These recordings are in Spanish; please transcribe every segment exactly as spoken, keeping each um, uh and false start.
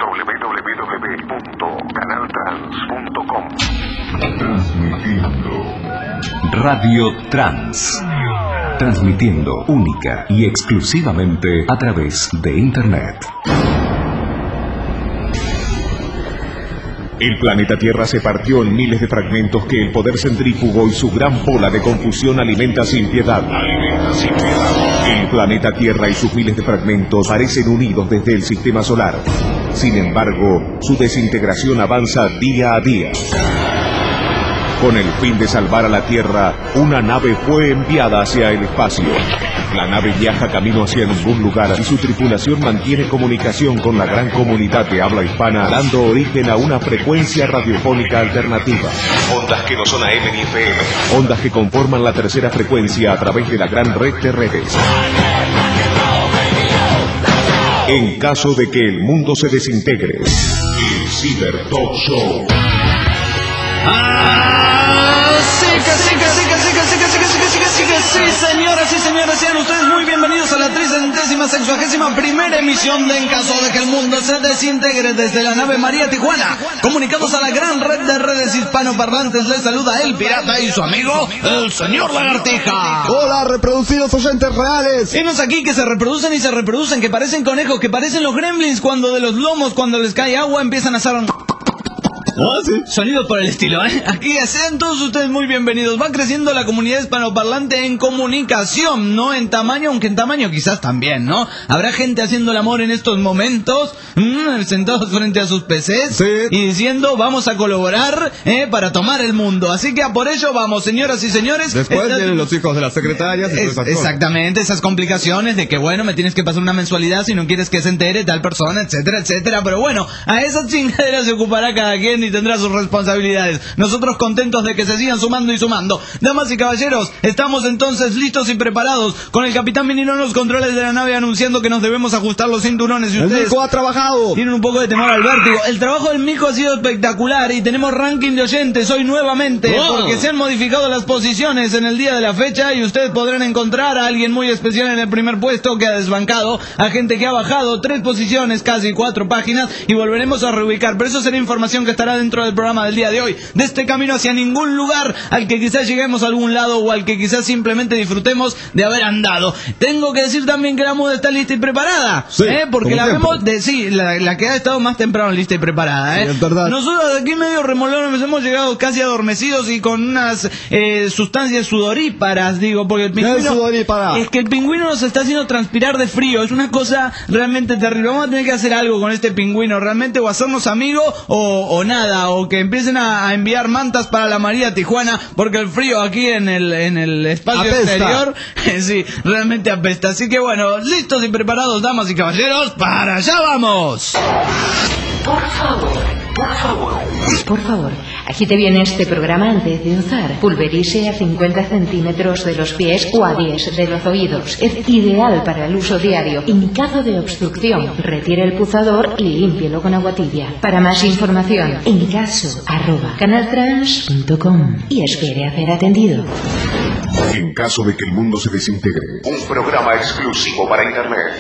w w w punto canal trans punto com. Transmitiendo Radio Trans. Transmitiendo única y exclusivamente a través de Internet. El planeta Tierra se partió en miles de fragmentos que el poder centrífugo y su gran bola de confusión alimenta sin piedad. Alimenta sin piedad. El planeta Tierra y sus miles de fragmentos parecen unidos desde el sistema solar. Sin embargo, su desintegración avanza día a día. Con el fin de salvar a la Tierra, una nave fue enviada hacia el espacio. La nave viaja camino hacia ningún lugar y su tripulación mantiene comunicación con la gran comunidad de habla hispana, dando origen a una frecuencia radiofónica alternativa. Ondas que no son A M ni F M. Ondas que conforman la tercera frecuencia a través de la gran red de redes. En caso de que el mundo se desintegre, el Ciber Talk Show. ¡Ah! ¡Seca, seca, seca, seca, seca, seca, seca, seca, seca! Sí, señoras y señores, sean ustedes muy bienvenidos a la tricentésima sexuagésima primera emisión de En caso de que el mundo se desintegre desde la nave María Tijuana. Comunicados a la gran red de redes hispanoparlantes, les saluda el pirata y su amigo, el señor Lagartija. Hola, reproducidos oyentes reales. Enos aquí que se reproducen y se reproducen, que parecen conejos, que parecen los gremlins cuando de los lomos, cuando les cae agua, empiezan a hacer... Ah, sí. Sonido por el estilo, ¿eh? Aquí sean todos ustedes muy bienvenidos. Va creciendo la comunidad hispanoparlante en comunicación, no en tamaño, aunque en tamaño quizás también, ¿no? Habrá gente haciendo el amor en estos momentos, mmm, sentados frente a sus P Cs, sí, y diciendo vamos a colaborar, ¿eh? Para tomar el mundo. Así que a por ello vamos, señoras y señores. Después Esta... vienen los hijos de las secretarias y es, todas esas exactamente, esas complicaciones de que bueno, me tienes que pasar una mensualidad si no quieres que se entere tal persona, etcétera, etcétera. Pero bueno, a esas chingaderas se ocupará cada quien y tendrá sus responsabilidades. Nosotros contentos de que se sigan sumando y sumando. Damas y caballeros, estamos entonces listos y preparados con el capitán Minino en los controles de la nave anunciando que nos debemos ajustar los cinturones y El ustedes Mico ha trabajado. tienen un poco de temor al vértigo. El trabajo del Mico ha sido espectacular y tenemos ranking de oyentes hoy nuevamente, wow, porque se han modificado las posiciones en el día de la fecha y ustedes podrán encontrar a alguien muy especial en el primer puesto que ha desbancado, a gente que ha bajado tres posiciones, casi cuatro páginas, y volveremos a reubicar, pero eso será información que estará dentro del programa del día de hoy, de este camino hacia ningún lugar al que quizás lleguemos a algún lado o al que quizás simplemente disfrutemos de haber andado. Tengo que decir también que la moda está lista y preparada, sí, ¿eh? Porque la siempre. vemos de sí, la, la que ha estado más temprano lista y preparada, ¿eh? Sí, es verdad. Nosotros aquí medio remolones hemos llegado casi adormecidos y con unas eh, sustancias sudoríparas, digo, porque el pingüino ¿Qué es sudorípara? es que el pingüino nos está haciendo transpirar de frío, es una cosa realmente terrible. Vamos a tener que hacer algo con este pingüino realmente, o hacernos amigos o, o nada, o que empiecen a, a enviar mantas para la María Tijuana, porque el frío aquí en el en el espacio Apesta. exterior, sí, realmente apesta. Así que bueno, listos y preparados, damas y caballeros, para allá vamos. Por favor, por favor, por favor, aquí te viene este programa antes de usar. Pulverice a cincuenta centímetros de los pies o a diez de los oídos. Es ideal para el uso diario. En caso de obstrucción, retire el puzador y límpielo con agua tibia. Para más información, en caso, arroba canaltrans punto com y espere a ser atendido. En caso de que el mundo se desintegre, Un programa exclusivo para Internet.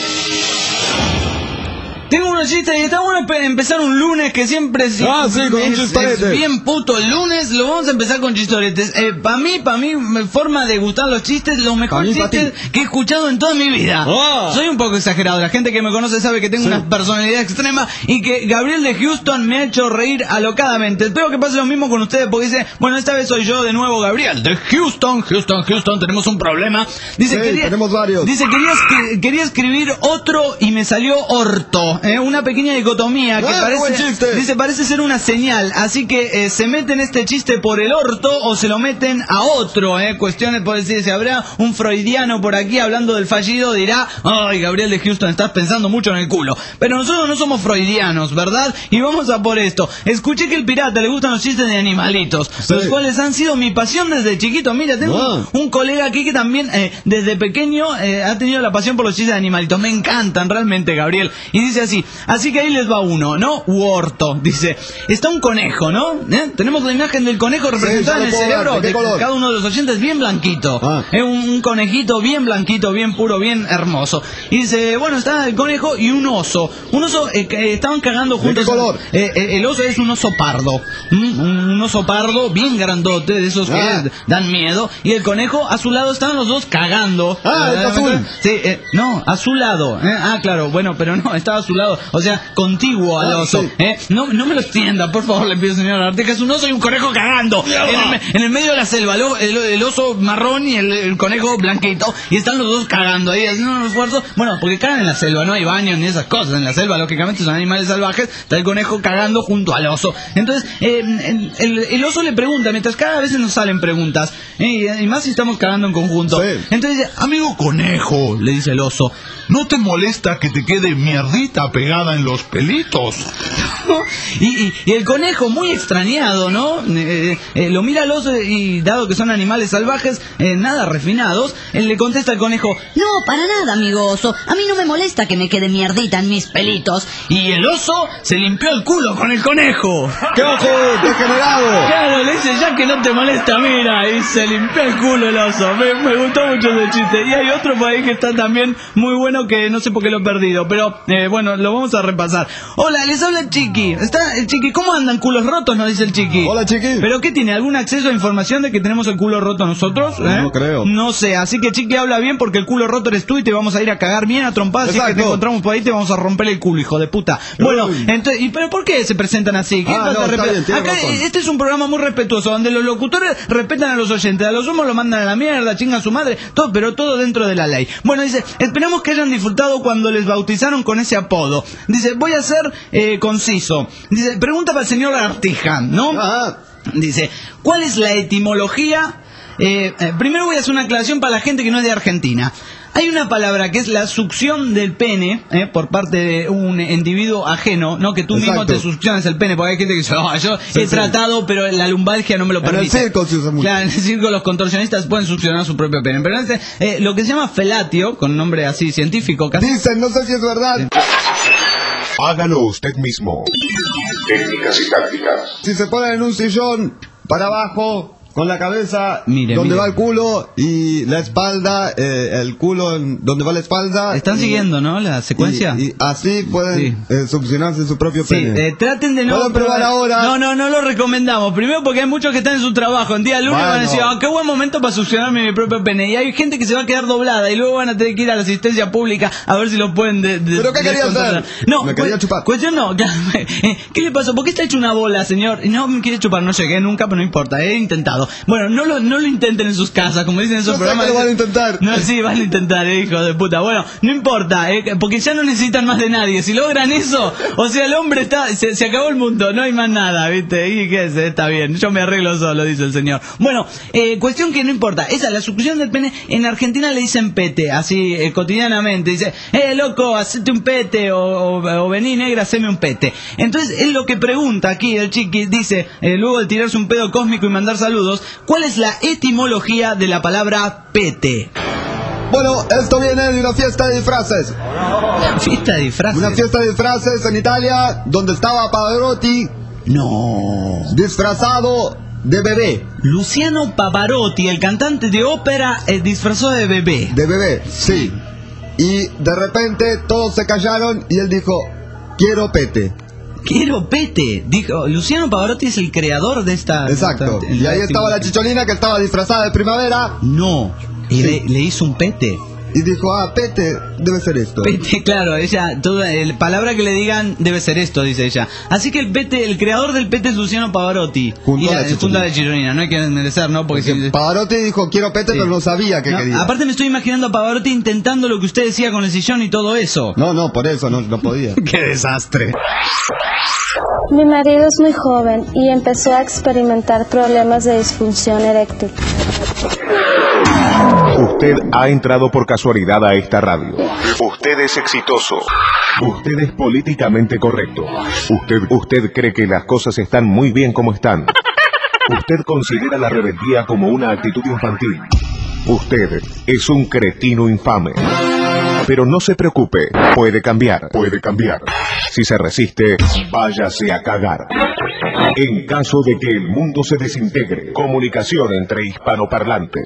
Tengo unos chistes y está bueno pe- empezar un lunes que siempre es, Ah, sí, con un es, chistorete. es bien puto el lunes. Lo vamos a empezar con chistoretes. Eh, para mí, para mí, me- forma de gustar los chistes, los mejores mí, pa' chistes que he escuchado en toda mi vida. Ah. Soy un poco exagerado. La gente que me conoce sabe que tengo Sí. una personalidad extrema y que Gabriel de Houston me ha hecho reír alocadamente. Espero que pase lo mismo con ustedes porque dice, bueno, esta vez soy yo de nuevo, Gabriel de Houston, Houston, Houston, tenemos un problema. Dice, Sí, quería, tenemos varios. Dice, quería, escri- quería escribir otro y me salió orto. ¿eh? Una pequeña dicotomía que Ah, qué buen parece, chiste. dice, parece ser una señal. Así que eh, se meten este chiste por el orto o se lo meten a otro. ¿eh? Cuestiones, por decir, si habrá un freudiano por aquí hablando del fallido, dirá, ay, Gabriel de Houston, estás pensando mucho en el culo. Pero nosotros no somos freudianos, ¿verdad? Y vamos a por esto. Escuché que el pirata le gustan los chistes de animalitos, Sí. los cuales han sido mi pasión desde chiquito. Mira, tengo Wow. un, un colega aquí que también eh, desde pequeño eh, ha tenido la pasión por los chistes de animalitos. Me encantan realmente, Gabriel. Y dice así, Así que ahí les va uno, ¿no? Huorto, dice, está un conejo, ¿no? ¿Eh? Tenemos la imagen del conejo representada Sí, en el ya lo puedo cerebro ver. ¿De de qué color? cada uno de los oyentes, bien blanquito. Ah. Es un, un conejito bien blanquito, bien puro, bien hermoso. Y dice, bueno, está el conejo y un oso. Un oso, eh, que estaban cagando ¿De juntos. qué color? Eh, eh, el oso es un oso pardo. ¿Mm? Un, un oso pardo bien grandote, de esos que Ah. dan miedo. Y el conejo, a su lado estaban los dos cagando. Ah, el Eh, azul. Sí, eh, no, a su lado. ¿eh? Ah, claro, bueno, pero no, estaba a su lado. O sea, contiguo al Ah, oso. sí. ¿eh? No, no me lo extienda, por favor, le pido, señor Arteca. Es un oso y un conejo cagando. En el, me- en el medio de la selva, lo- el, el oso marrón y el, el conejo blanquito. Y están los dos cagando ahí, haciendo un esfuerzo. Bueno, porque cagan en la selva, no hay baños ni esas cosas. En la selva, lógicamente, son animales salvajes. Está el conejo cagando junto al oso. Entonces, eh, el, el- el oso le pregunta, mientras cada vez nos salen preguntas. ¿eh? Y más si estamos cagando en conjunto. Sí. Entonces dice, amigo conejo, le dice el oso, ¿No te molesta que te quede mierdita pegada en los pelitos? y, y- y el conejo, muy extrañado, ¿no? Eh, eh, lo mira al oso y, dado que son animales salvajes, eh, nada refinados, él le contesta al conejo, No, para nada, amigo oso. A mí no me molesta que me quede mierdita en mis pelitos. y el oso se limpió el culo con el conejo. ¡Qué ojo degenerado! Claro, le dice, ya que no te molesta, mira, y se limpió el culo el oso. Me, me gustó mucho ese chiste. Y hay otro por ahí que está también muy bueno, que no sé por qué lo he perdido, pero eh, bueno, lo vamos a repasar. Hola, les habla el Chiqui. ¿Está el Chiqui? ¿Cómo andan, culos rotos? Nos dice el Chiqui. Hola, Chiqui. ¿Pero qué tiene? ¿Algún acceso a información de que tenemos el culo roto nosotros? ¿Eh? No creo. No sé, así que Chiqui habla bien porque el culo roto eres tú y te vamos a ir a cagar bien a trompadas. Si es que te Exacto. encontramos por ahí te vamos a romper el culo, hijo de puta. Bueno, Uy. entonces, ¿y pero por qué se presentan así? ¿Qué Ah, trata no, de está respe- bien, tiene Acá, razón. este es un programa muy respetuoso, donde los locutores respetan a los oyentes, a los humos lo mandan a la mierda, chingan a su madre, todo, pero todo dentro de la ley. Bueno, dice, esperamos que hayan disfrutado cuando les bautizaron con ese apodo. Dice, voy a ser eh, conciso. Dice, pregunta para el señor Artijan, ¿no? Ah, Dice, ¿cuál es la etimología? Eh, eh, primero voy a hacer una aclaración para la gente que no es de Argentina. Hay una palabra que es la succión del pene, eh, por parte de un individuo ajeno, no que tú mismo Exacto. te succiones el pene, porque hay gente que dice, oh, yo Sí, he sí. tratado, pero la lumbalgia no me lo En el permite. circo se usa mucho. Claro, en el circo los contorsionistas pueden succionar su propio pene. Pero este, eh, lo que se llama felatio, con nombre así científico casi. dicen, no sé si es verdad. Hágalo usted mismo. Técnicas y tácticas. Si se ponen en un sillón para abajo, con la cabeza Mire, donde mire. va el culo y la espalda, eh, el culo en donde va la espalda. ¿Están y- siguiendo, no? La secuencia. Y, y así pueden Sí. eh, succionarse su propio Sí, pene. eh, traten de no Pueden probar ahora. No, no, no lo recomendamos. Primero porque hay muchos que están en su trabajo. En día lunes Bueno. van a decir, ah, qué buen momento para succionarme mi propio pene. Y hay gente que se va a quedar doblada y luego van a tener que ir a la asistencia pública a ver si lo pueden de, de- ¿Pero qué quería descontrolar. hacer? No, Me quería cu- chupar. Cuestión no. Eh, ¿Qué le pasó? ¿Por qué está hecho una bola, señor? No me quiere chupar, no llegué nunca, pero no importa, he intentado. Bueno, no lo, no lo intenten en sus casas, como dicen en esos Yo sé programas. que lo van a intentar. No, sí, van a intentar, eh, hijo de puta. Bueno, no importa, eh, porque ya no necesitan más de nadie. Si logran eso, o sea, el hombre está, se, se acabó el mundo, no hay más nada, ¿viste? Y qué es, está bien, yo me arreglo solo, dice el señor. Bueno, eh, cuestión que no importa, esa, la succión del pene, en Argentina le dicen pete, así eh, cotidianamente. Dice, eh, loco, hacete un pete, o, o, o vení negra, haceme un pete. Entonces, él lo que pregunta aquí, el chiqui, dice, eh, luego de tirarse un pedo cósmico y mandar saludos, ¿cuál es la etimología de la palabra pete? Bueno, esto viene de una fiesta de disfraces. Fiesta de disfraces. Una fiesta de disfraces en Italia donde estaba Pavarotti No. disfrazado de bebé. Luciano Pavarotti, el cantante de ópera, eh, disfrazó de bebé. De bebé, sí. Y de repente todos se callaron y él dijo, quiero pete. Quiero pete. Dijo, Luciano Pavarotti es el creador de esta... Exacto. esta- Y ahí estaba la chicholina que estaba disfrazada de primavera No. Y Sí. le, le hizo un pete. y dijo, ah, pete, debe ser esto. Pete, claro, ella, toda el palabra que le digan debe ser esto, dice ella. Así que el pete, el creador del pete es Luciano Pavarotti. Junto y a la la, Chicholina. junto a la Chicholina, no hay que desmerecer, ¿no? Porque Porque si- Pavarotti dijo, quiero pete, Sí. pero no sabía que No, quería. aparte me estoy imaginando a Pavarotti intentando lo que usted decía con el sillón y todo eso. No, no, por eso no, no podía. ¡Qué desastre! Mi marido es muy joven y empezó a experimentar problemas de disfunción eréctil. Usted ha entrado por casualidad a esta radio. Usted es exitoso. Usted es políticamente correcto. Usted, usted cree que las cosas están muy bien como están. Usted considera la rebeldía como una actitud infantil. Usted es un cretino infame. Pero no se preocupe, puede cambiar. Puede cambiar. Si se resiste, váyase a cagar. En caso de que el mundo se desintegre, comunicación entre hispanoparlantes.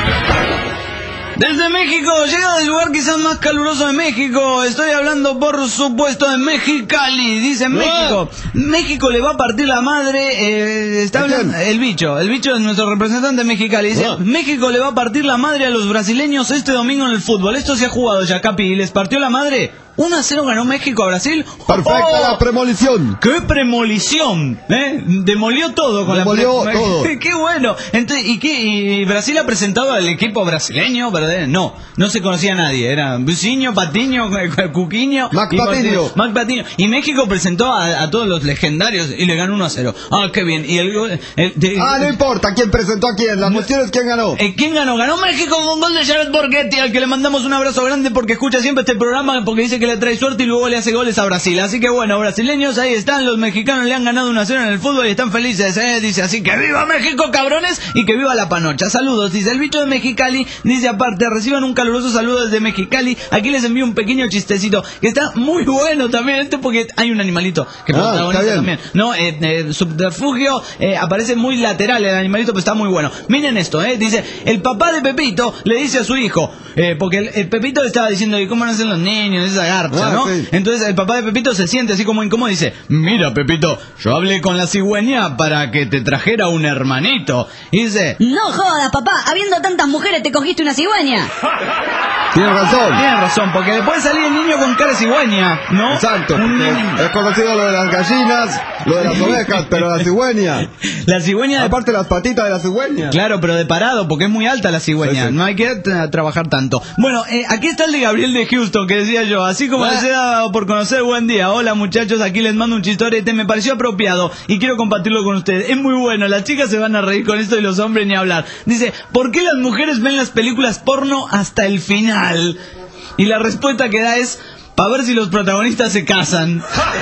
Desde México, llega del lugar quizás más caluroso de México. Estoy hablando, por supuesto, de Mexicali. Dice México. México le va a partir la madre. Eh, está hablando el bicho. El bicho es nuestro representante de Mexicali. Dice, México le va a partir la madre a los brasileños este domingo en el fútbol. Esto se ha jugado ya, Capi. ¿Y les partió la madre? uno a cero ganó México a Brasil. Perfecta ¡Oh! la premolición. ¡Qué premolición! ¿Eh? Demolió todo con Demolió la pre... todo. ¡Qué bueno! Entonces, ¿y qué? ¿Y Brasil ha presentado al equipo brasileño? ¿Verdad? No, no se conocía a nadie. Era Buciño, Patiño, Cuquiño. Mac y Patiño. Mac Patiño. Y México presentó a, a todos los legendarios y le ganó uno a cero. ¡Ah, qué bien! Y el, el, de, ah, no importa quién presentó a quién. La cuestión es quién ganó. Eh, ¿Quién ganó? Ganó México con gol de Jared Borghetti, al que le mandamos un abrazo grande porque escucha siempre este programa, porque dice que le trae suerte y luego le hace goles a Brasil. Así que bueno, brasileños, ahí están. Los mexicanos le han ganado una cero en el fútbol y están felices, ¿eh? Dice así que ¡viva México, cabrones! Y que viva la panocha. Saludos, dice el bicho de Mexicali. Dice aparte, reciban un caluroso saludo desde Mexicali. Aquí les envío un pequeño chistecito que está muy bueno también, este porque hay un animalito que ah, protagoniza también. No, eh, eh, subterfugio, eh, aparece muy lateral el animalito, pero está muy bueno. Miren esto, ¿eh? Dice, el papá de Pepito le dice a su hijo, eh, porque el, el Pepito le estaba diciendo, ¿y cómo nacen los niños? Esa garcha, ah, ¿no? Sí. Entonces el papá de Pepito se siente así como incómodo y dice, mira Pepito, yo hablé con la cigüeña para que te trajera un hermanito. Y dice, No jodas, papá, habiendo tantas mujeres te cogiste una cigüeña. Tienes razón. tienes razón, porque le puede salir el niño con cara de cigüeña, ¿no? Exacto. Un porque niño- Es conocido lo de las gallinas, lo de las ovejas, pero la cigüeña. La cigüeña... Aparte las patitas de la cigüeña. Claro, pero de parado, porque es muy alta la cigüeña. Sí, sí. No hay que tra- trabajar tanto. Bueno, eh, aquí está el de Gabriel de Houston, que decía yo, así como Ah. les he dado por conocer, buen día. Hola muchachos, aquí les mando un chistorete, me pareció apropiado y quiero compartirlo con ustedes. Es muy bueno, las chicas se van a reír con esto y los hombres ni hablar. Dice, ¿por qué las mujeres ven las películas porno hasta el final? Y la respuesta que da es, para ver si los protagonistas se casan.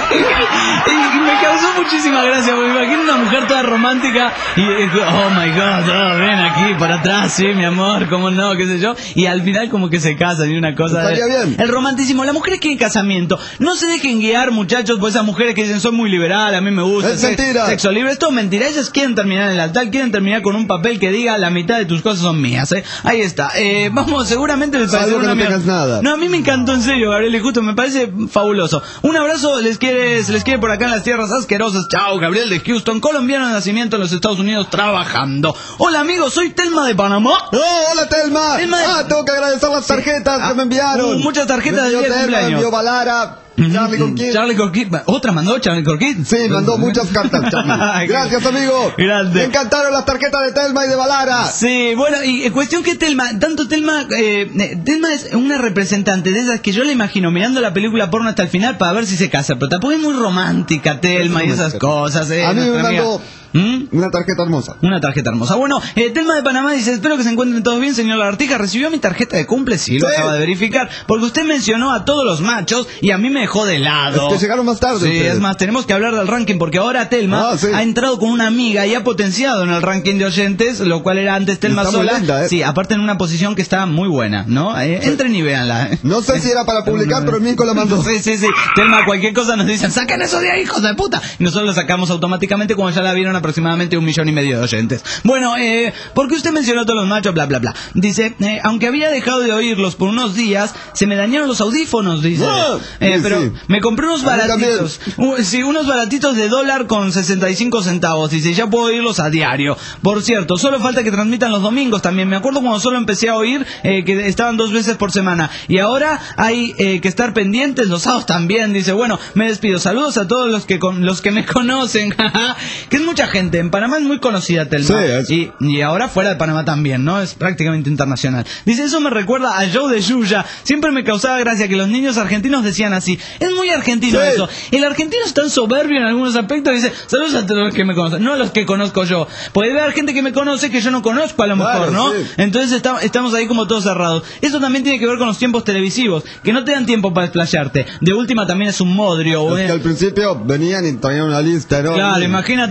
Y me causó muchísima gracia, porque me imagino una mujer toda romántica y, oh my god, oh, ven aquí, para atrás, sí, mi amor, cómo no, qué sé yo. Y al final como que se casan y una cosa... Estaría bien. El romanticismo, las mujeres quieren casamiento. No se dejen guiar, muchachos, por esas mujeres que dicen, soy muy liberal, a mí me gusta. Es se- mentira. Sexo libre, esto es mentira. Ellas quieren terminar en el altar, quieren terminar con un papel que diga, la mitad de tus cosas son mías, ¿eh? Ahí está. Eh, vamos, seguramente les parece Salvo que una no mierda. tengas nada. No, a mí me encantó, en serio, Gabriel, y justo me parece fabuloso. Un abrazo, les quiere, se les quiere por acá en las tierras asquerosas. Chao, Gabriel de Houston, colombiano de nacimiento en los Estados Unidos, trabajando. Hola, amigos, soy Telma de Panamá. ¡Oh, hola Telma! Telma. Ah, tengo que agradecer las tarjetas Ah, que me enviaron. uh, muchas tarjetas Me del envió día de Telma, cumpleaños. me envió Balara, Charlie con Kid. Charlie Corquit. ¿Otra mandó Charlie Corquit? Sí, mandó muchas cartas, Charlie. Gracias, amigo. Grande. Me encantaron las tarjetas de Telma y de Balara. Sí, bueno, y eh, cuestión que Telma, tanto Telma, eh, eh, Telma es una representante de esas que yo la imagino mirando la película porno hasta el final para ver si se casa, pero tampoco es muy romántica Telma y esas cosas, eh. A mí me nuestra amiga. mandó ¿Mm? una tarjeta hermosa. Una tarjeta hermosa. Bueno, eh, Telma de Panamá dice, espero que se encuentren todos bien, señor Lagartija. ¿Recibió mi tarjeta de cumple? Sí, lo Sí. acaba de verificar. Porque usted mencionó a todos los machos y a mí me dejó de lado. Es que llegaron más tarde Sí, ustedes. es más, tenemos que hablar del ranking porque ahora Telma Ah, sí. ha entrado con una amiga y ha potenciado en el ranking de oyentes, lo cual era antes Telma Está muy sola. linda, ¿eh? Sí, aparte en una posición que está muy buena, ¿no? Eh, entren y véanla. No sé si era para publicar, pero Mirko la mandó. Sí, sí, sí. Telma, cualquier cosa nos dicen, saquen eso de ahí, hijos de puta. Y nosotros lo sacamos automáticamente cuando ya la vieron aproximadamente un millón y medio de oyentes. Bueno, eh, ¿por qué usted mencionó a todos los machos? Bla, bla, bla. Dice, eh, aunque había dejado de oírlos por unos días, se me dañaron los audífonos, dice. Ah, Eh, sí, pero sí. me compré unos A mí baratitos. Uh, sí, unos baratitos de dólar con sesenta y cinco centavos. Dice, ya puedo oírlos a diario. Por cierto, solo falta que transmitan los domingos también. Me acuerdo cuando solo empecé a oír eh, que estaban dos veces por semana. Y ahora hay eh, que estar pendientes los sábados también. Dice, bueno, me despido. Saludos a todos los que con, los que me conocen. Que es mucha gente. En Panamá es muy conocida Telma. Sí, es. y, y ahora fuera de Panamá también, ¿no? Es prácticamente internacional. Dice, eso me recuerda a Joe de Yuya. Siempre me causaba gracia que los niños argentinos decían así. Es muy argentino Sí. eso. El argentino es tan soberbio en algunos aspectos. Dice, saludos a todos los que me conocen. No a los que conozco yo. Puede haber gente que me conoce que yo no conozco a lo Claro, mejor, ¿no? sí. Entonces está- estamos ahí como todos cerrados. Eso también tiene que ver con los tiempos televisivos. Que no te dan tiempo para desplayarte. De última también es un modrio. Es ¿eh? que al principio venían y traían una lista, ¿no? Claro, imagínate tú, Telma,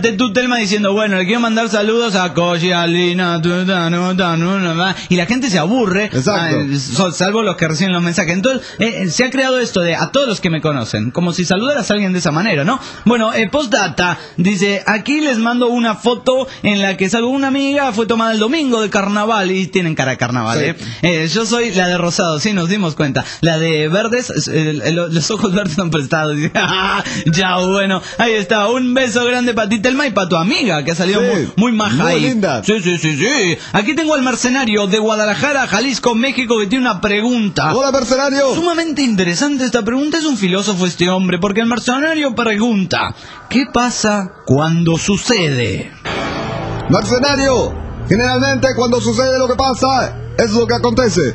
Telma diciendo, bueno, le quiero mandar saludos a Koji, Alina, y la gente se aburre, Exacto. eh, salvo los que reciben los mensajes. Entonces, eh, se ha creado esto de a todos los que me conocen, como si saludaras a alguien de esa manera, ¿no? Bueno, eh, postdata, dice, aquí les mando una foto en la que salgo una amiga, fue tomada el domingo de carnaval, y tienen cara de carnaval, Sí. ¿eh? Eh, yo soy la de rosado, sí, nos dimos cuenta. La de verdes, eh, los ojos verdes son prestados. Ya, bueno, ahí está. Un beso grande para ti, Telma, y para tu amiga, que ha salido Sí, muy, muy maja muy ahí. linda. Sí, sí, sí, sí. Aquí tengo al mercenario de Guadalajara, Jalisco, México, que tiene una pregunta. Hola, mercenario. Sumamente interesante esta pregunta. Es un filósofo este hombre, porque el mercenario pregunta, ¿qué pasa cuando sucede? Mercenario, generalmente cuando sucede lo que pasa, es lo que acontece.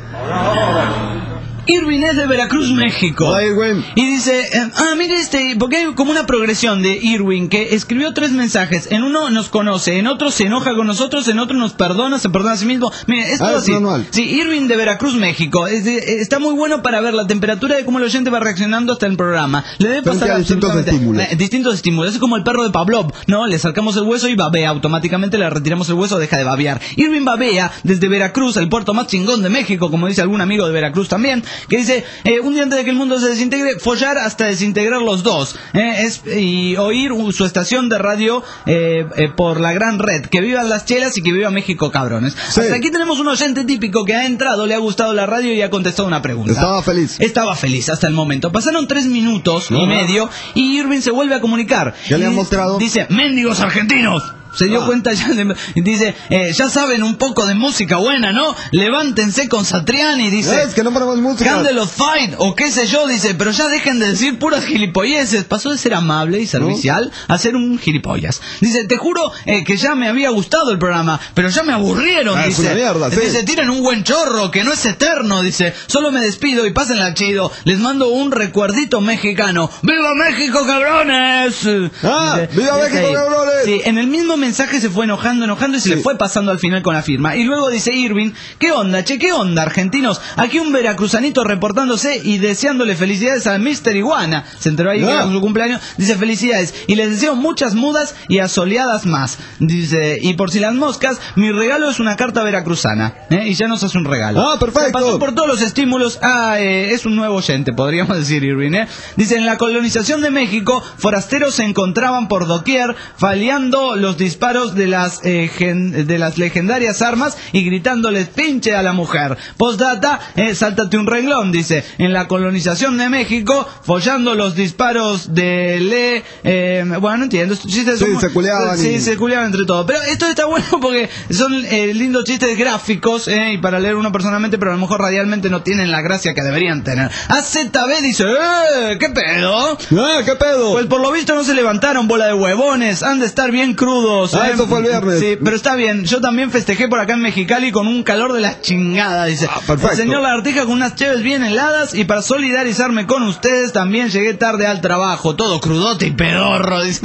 Irving es de Veracruz, México. Hola, Irwin. Y dice, eh, ah, mire este, porque hay como una progresión de Irwin, que escribió tres mensajes. En uno nos conoce, en otro se enoja con nosotros, en otro nos perdona, se perdona a sí mismo. Mire, esto Ah, es es así. manual. Sí, Irving de Veracruz, México. Es de- eh, está muy bueno para ver la temperatura de cómo el oyente va reaccionando hasta el programa. Le debe Frente pasar a distintos absolutamente- estímulos. eh, distintos estímulos. Es como el perro de Pavlov, ¿no? Le sacamos el hueso y babea. Automáticamente le retiramos el hueso, deja de babear. Irving babea desde Veracruz, el puerto más chingón de México, como dice algún amigo de Veracruz también, que dice, eh, un día antes de que el mundo se desintegre, follar hasta desintegrar los dos, eh, es, y oír uh, su estación de radio eh, eh, por la gran red. Que vivan las chelas y que viva México, cabrones. Sí. Hasta aquí tenemos un oyente típico que ha entrado, le ha gustado la radio y ha contestado una pregunta. Estaba feliz. Estaba feliz hasta el momento. Pasaron tres minutos y Ajá. medio y Irving se vuelve a comunicar. ¿Qué le Y han dice- mostrado? Dice, mendigos argentinos. Se dio Ah. cuenta ya de- dice, eh, ya saben un poco de música buena, ¿no? Levántense con Satriani, dice. Es que no ponemos música. Candle of Fight, o qué sé yo, dice, pero ya dejen de decir puras gilipolleces. Pasó de ser amable y servicial a ser un gilipollas. Dice, te juro eh, que ya me había gustado el programa, pero ya me aburrieron, Ah, es dice. una mierda, sí. Dice, tiren un buen chorro, que no es eterno, dice. Solo me despido y pásenla chido. Les mando un recuerdito mexicano. ¡Viva México, cabrones! Ah, Dice, ¡viva dice México, ahí. cabrones! Sí, en el mismo mensaje se fue enojando, enojando y se Sí. le fue pasando al final con la firma. Y luego dice Irving, ¿qué onda, che? ¿Qué onda, argentinos? Aquí un veracruzanito reportándose y deseándole felicidades a mister Iguana. Se enteró ahí Ah. que era su cumpleaños. Dice, felicidades. Y les deseo muchas mudas y asoleadas más. Dice, y por si las moscas, mi regalo es una carta veracruzana. ¿eh? Y ya nos hace un regalo. Ah, perfecto. Se pasó por todos los estímulos. Ah, eh, es un nuevo oyente, podríamos decir, Irving, ¿eh? Dice, en la colonización de México, forasteros se encontraban por doquier, faleando los disparos de las, eh, gen- de las legendarias armas y gritándoles pinche a la mujer. Postdata, eh, sáltate un renglón, dice, en la colonización de México, follando los disparos de le... eh, bueno, no entiendo, estos chistes Sí, son- se culeaban Sí, y- se culeaban entre todos. Pero esto está bueno porque son eh, lindos chistes gráficos, eh, y para leer uno personalmente, pero a lo mejor radialmente no tienen la gracia que deberían tener. A Z B dice, ¡eh! ¿Qué pedo? Ah, ¿qué pedo? Pues por lo visto no se levantaron, bola de huevones, han de estar bien crudos. Ah, ¿eh? eso fue el viernes. Sí, pero está bien, yo también festejé por acá en Mexicali con un calor de la chingada, dice. Ah, perfecto. El señor Lagartija con unas cheves bien heladas y para solidarizarme con ustedes también llegué tarde al trabajo, todo crudote y pedorro, dice.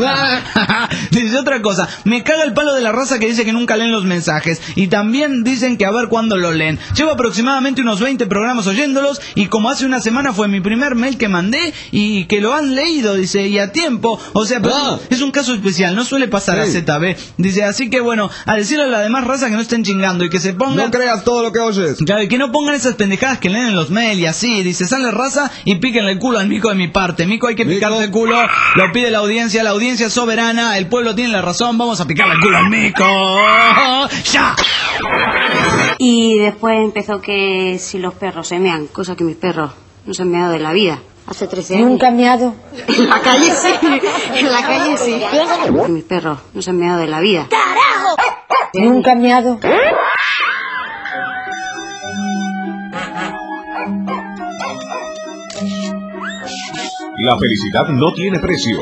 Dice otra cosa, me caga el palo de la raza que dice que nunca leen los mensajes y también dicen que a ver cuándo lo leen. Llevo aproximadamente unos veinte programas oyéndolos y como hace una semana fue mi primer mail que mandé y que lo han leído, dice, y a tiempo, o sea, pero Ah. es un caso especial, no suele pasar Sí. a Z B. Dice, así que bueno, a decirle a la demás raza que no estén chingando y que se pongan... No creas todo lo que oyes. Claro, y que no pongan esas pendejadas que leen en los mails y así. Dice, sale raza y píquenle el culo al mico de mi parte. Mico, hay que Mico. picarle el culo. Lo pide la audiencia. La audiencia es soberana. El pueblo tiene la razón. Vamos a picarle el culo al mico. ¡Ya! Y después empezó que si los perros se mean, cosa que mis perros no se han meado de la vida. Hace trece años. Nunca he meado. En la calle sí, en la calle sí. Que mis perros no se han meado de la vida. Nunca he meado. La felicidad no tiene precio.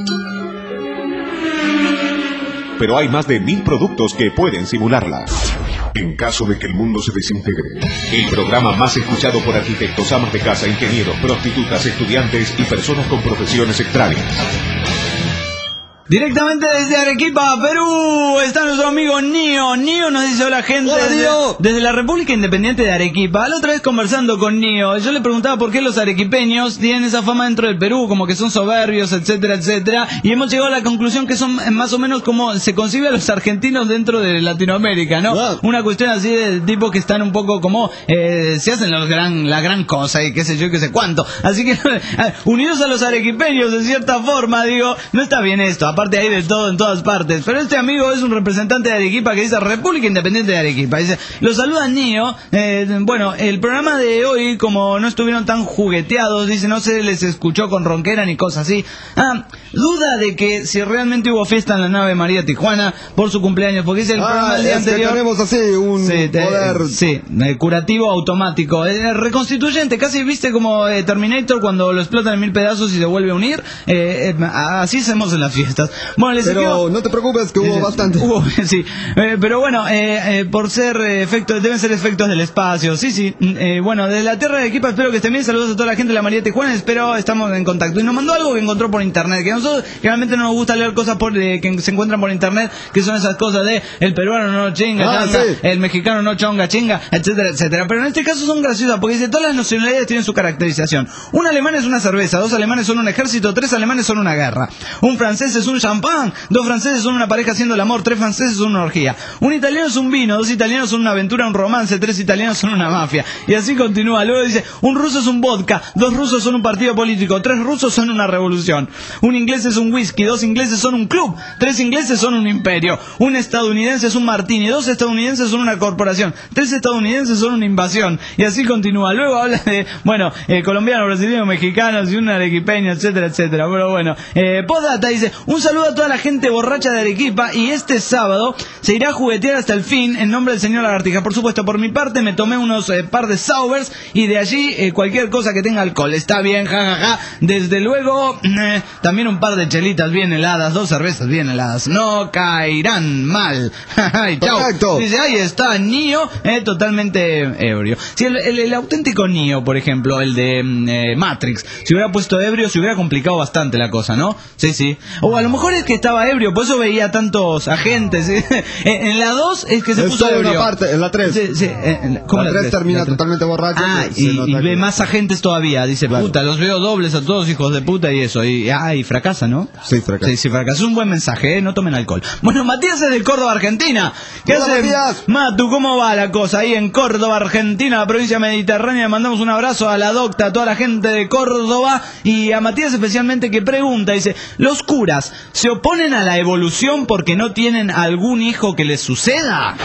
Pero hay más de mil productos que pueden simularla. En caso de que el mundo se desintegre, El programa más escuchado por arquitectos, amas de casa, ingenieros, prostitutas, estudiantes y personas con profesiones extrañas. Directamente desde Arequipa, Perú, está nuestro amigo Nio. Nio nos dice hola gente. Hola, desde, Nio. desde la República Independiente de Arequipa. La otra vez conversando con Nio, yo le preguntaba por qué los arequipeños tienen esa fama dentro del Perú, como que son soberbios, etcétera, etcétera. Y hemos llegado a la conclusión que son más o menos como se concibe a los argentinos dentro de Latinoamérica, ¿no? Wow. Una cuestión así de tipo que están un poco como, eh, se hacen los gran, la gran cosa y qué sé yo, qué sé cuánto. Así que, unidos a los arequipeños de cierta forma, digo, no está bien esto. Aparte hay de todo en todas partes, pero este amigo es un representante de Arequipa que dice República Independiente de Arequipa, dice, lo saluda Nio. eh, bueno, el programa de hoy, como no estuvieron tan jugueteados, dice, no se les escuchó con ronquera ni cosas así. Ah, duda de que si realmente hubo fiesta en la nave María Tijuana por su cumpleaños, porque dice el Ah, programa del día es que anterior, tenemos así un sí, te- poder... sí, eh, curativo automático, eh, reconstituyente, casi viste como eh, Terminator cuando lo explotan en mil pedazos y se vuelve a unir. eh, eh, así hacemos en las fiestas. Bueno, les Pero escribo- no te preocupes que hubo Eh, bastante. hubo, sí, eh, pero bueno, eh, eh, por ser eh, efectos, deben ser efectos del espacio. Sí, sí. Eh, bueno, desde la tierra de Arequipa espero que estén bien. Saludos a toda la gente de la María Tijuana. Espero estamos en contacto. Y nos mandó algo que encontró por internet. Que a nosotros realmente no nos gusta leer cosas por, eh, que se encuentran por internet, que son esas cosas de el peruano no chinga, Ah, changa, sí. el mexicano no chonga, chinga, etcétera, etcétera. Pero en este caso son graciosas porque dice todas las nacionalidades tienen su caracterización. Un alemán es una cerveza, dos alemanes son un ejército, tres alemanes son una guerra. Un francés es un champán, dos franceses son una pareja haciendo el amor, tres franceses son una orgía. Un italiano es un vino, dos italianos son una aventura, un romance, tres italianos son una mafia. Y así continúa. Luego dice, un ruso es un vodka, dos rusos son un partido político, tres rusos son una revolución. Un inglés es un whisky, dos ingleses son un club, tres ingleses son un imperio. Un estadounidense es un martini, dos estadounidenses son una corporación, tres estadounidenses son una invasión. Y así continúa. Luego habla de, bueno, eh, colombianos, brasileños, mexicanos y un arequipeño, etcétera, etcétera. Pero bueno, eh, postdata dice, un saludo a toda la gente borracha de Arequipa y este sábado se irá a juguetear hasta el fin en nombre del señor Lagartija. Por supuesto, por mi parte me tomé unos eh, par de sours y de allí eh, cualquier cosa que tenga alcohol. Está bien, jajaja. Ja, ja. Desde luego, eh, también un par de chelitas bien heladas, dos cervezas bien heladas. No caerán mal. Y chao. Perfecto. Dice, ahí está Nio, eh, totalmente ebrio. Si el, el, el auténtico Nio, por ejemplo, el de eh, Matrix, si hubiera puesto ebrio, se hubiera complicado bastante la cosa, ¿no? Sí, sí. O a lo mejor es que estaba ebrio, por eso veía tantos agentes. ¿Sí? En, en la dos es que se Es puso solo ebrio. una parte, en la tres. Sí, sí, en- ¿cómo La tres tres? termina La tres. totalmente borracho. Ah, se y, nota y que- ve más agentes todavía. Dice, Claro. puta, los veo dobles a todos, hijos de puta, y eso. Y, ah, y fracasa, ¿no? Sí, fracasa. Sí, sí, fracasa. Es un buen mensaje, ¿eh? No tomen alcohol. Bueno, Matías es de Córdoba, Argentina. ¿Qué Hola, hace? Matías. Matu, ¿cómo va la cosa? Ahí en Córdoba, Argentina, la provincia mediterránea. Le mandamos un abrazo a la docta, a toda la gente de Córdoba. Y a Matías especialmente que pregunta, dice, ¿los curas se oponen a la evolución porque no tienen algún hijo que les suceda?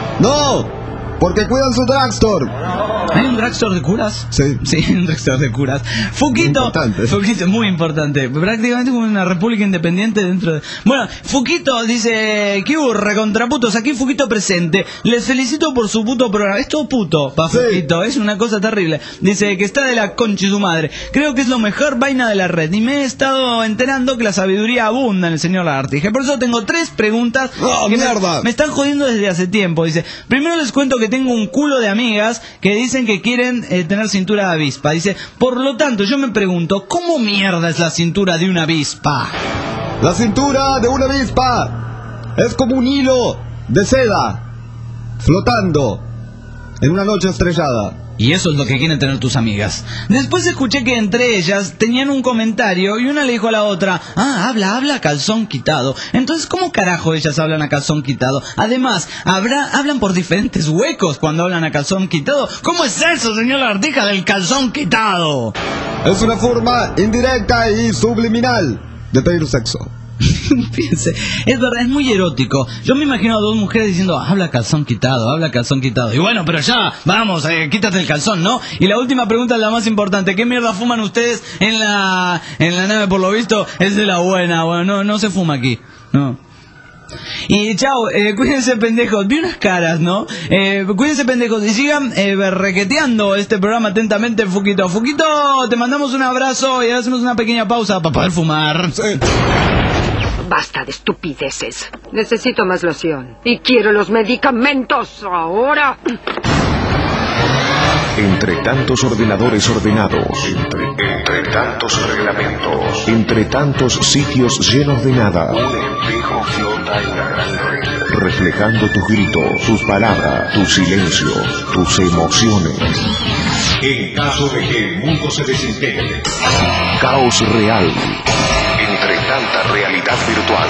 ¡No! Porque cuidan su drugstore. ¿Hay un drugstore de curas? Sí. Sí, un drugstore de curas. Fuquito. Importante. Fuquito, muy importante. Prácticamente como una república independiente dentro de... Bueno, Fuquito dice, ¿qué hurra, contraputos? Aquí Fuquito presente. Les felicito por su puto programa. Es todo puto pa' Sí. Fuquito, es una cosa terrible. Dice que está de la concha y su madre. Creo que es lo mejor vaina de la red. Y me he estado enterando que la sabiduría abunda en el señor Lagartija. Por eso tengo tres preguntas ¡Oh, que me- mierda! me están jodiendo desde hace tiempo. Dice, primero les cuento que tengo un culo de amigas que dicen que quieren eh, tener cintura de avispa. Dice, por lo tanto, yo me pregunto, ¿cómo mierda es la cintura de una avispa? La cintura de una avispa es como un hilo de seda flotando en una noche estrellada. Y eso es lo que quieren tener tus amigas. Después escuché que entre ellas tenían un comentario y una le dijo a la otra, ah, habla, habla a calzón quitado. Entonces, ¿cómo carajo ellas hablan a calzón quitado? Además, habrá, hablan por diferentes huecos cuando hablan a calzón quitado. ¿Cómo es eso, señor Lagartija, del calzón quitado? Es una forma indirecta y subliminal de pedir sexo. Fíjense, es verdad, es muy erótico. Yo me imagino a dos mujeres diciendo, habla calzón quitado, habla calzón quitado. Y bueno, pero ya, vamos, eh, quítate el calzón, ¿no? Y la última pregunta es la más importante. ¿Qué mierda fuman ustedes en la en la nave? Por lo visto, es de la buena. Bueno, no, no se fuma aquí, no. Y chao, eh, cuídense pendejos, vi unas caras, ¿no? Eh, cuídense pendejos y sigan eh, berrequeteando este programa atentamente, Fuquito. Fuquito, te mandamos un abrazo y hacemos una pequeña pausa para poder fumar. Basta de estupideces. Necesito más loción. Y quiero los medicamentos ahora. Entre tantos ordenadores ordenados, entre, entre tantos reglamentos, entre tantos sitios llenos de nada, un espejo flota en la gran red, reflejando tus gritos, tus palabras, tus silencios, tus emociones. En caso de que el mundo se desintegre, caos real, entre tanta realidad virtual.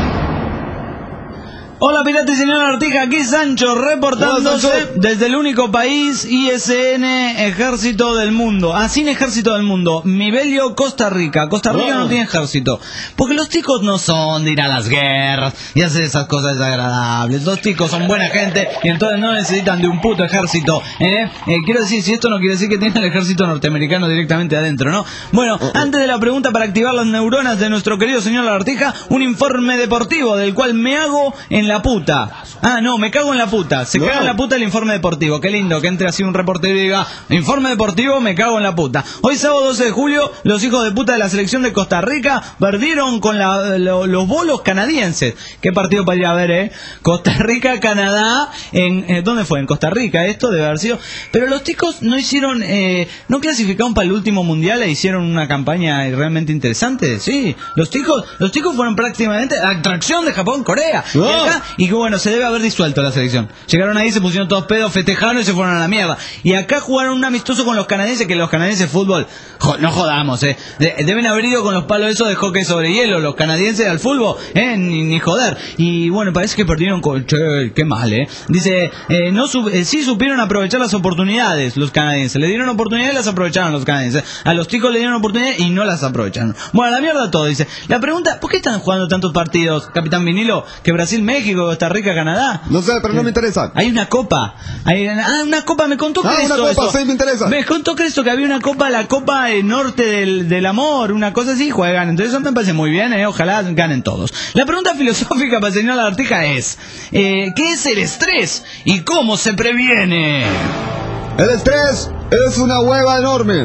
Hola pirata y señor Artija, aquí Sancho reportándose Hola, Sancho. desde el único país I S N Ejército del Mundo. Ah, sin Ejército del Mundo, mi bello Costa Rica. Costa Rica Oh. no tiene ejército, porque los ticos no son de ir a las guerras y hacer esas cosas desagradables. Los ticos son buena gente y entonces no necesitan de un puto ejército. ¿eh? Eh, quiero decir, si esto no quiere decir que tiene el ejército norteamericano directamente adentro, ¿no? Bueno, Oh, oh. antes de la pregunta para activar las neuronas de nuestro querido señor Artija, un informe deportivo del cual me hago en la puta. Ah, no, me cago en la puta. Se No. caga en la puta el informe deportivo. Qué lindo que entre así un reportero y diga, informe deportivo, me cago en la puta. Hoy sábado doce de julio, los hijos de puta de la selección de Costa Rica perdieron con la, lo- los bolos canadienses. Qué partido para ir a ver, eh. Costa Rica, Canadá, en eh, ¿dónde fue? En Costa Rica, esto debe haber sido. Pero los ticos no hicieron, eh, no clasificaron para el último mundial e hicieron una campaña realmente interesante. Sí, los ticos, los ticos fueron prácticamente la atracción de Japón, Corea. Y, Oh. acá, y que bueno, se debe haber disuelto la selección. Llegaron ahí, se pusieron todos pedos, festejaron y se fueron a la mierda. Y acá jugaron un amistoso con los canadienses, que los canadienses fútbol, jo- no jodamos, eh. De- deben haber ido con los palos esos de hockey sobre hielo, los canadienses al fútbol, eh, ni, ni joder. Y bueno, parece que perdieron con, che, qué mal, eh. Dice, eh, no su- eh, sí supieron aprovechar las oportunidades los canadienses. Le dieron oportunidades y las aprovecharon los canadienses. A los ticos le dieron oportunidades y no las aprovecharon. Bueno, a la mierda todo, dice. La pregunta, ¿por qué están jugando tantos partidos, Capitán Vinilo? Que Brasil, México, Costa Rica, Canadá. No sé, pero no me interesa. Hay una copa. Hay, ah, una copa, me contó Ah, Cristo. una copa, eso. sí, me interesa. Me contó Cristo que había una copa, la Copa eh, Norte del, del Amor, una cosa así, juegan. Entonces eso me parece muy bien, eh, ojalá ganen todos. La pregunta filosófica para el señor Artija es, eh, ¿qué es el estrés y cómo se previene? El estrés es una hueva enorme